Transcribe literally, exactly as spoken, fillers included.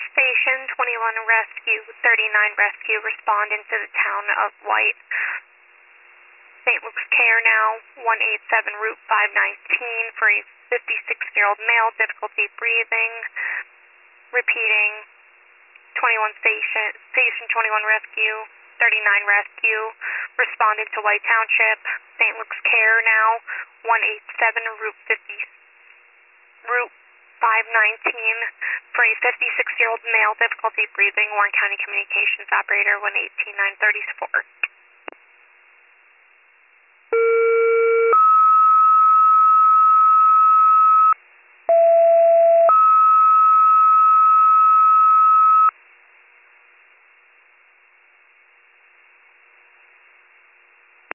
Station twenty-one Rescue, thirty-nine Rescue, respond into the town of White. Saint Luke's Care now, one eighty-seven Route five nineteen for a fifty-six-year-old male, difficulty breathing. Repeating, twenty-one Station, Station twenty-one Rescue, thirty-nine Rescue, responded to White Township. Saint Luke's Care now, one eighty-seven Route fifty, Route five nineteen for a fifty-six-year-old male, difficulty breathing. Warren County Communications Operator, one eighteen nine thirty-four.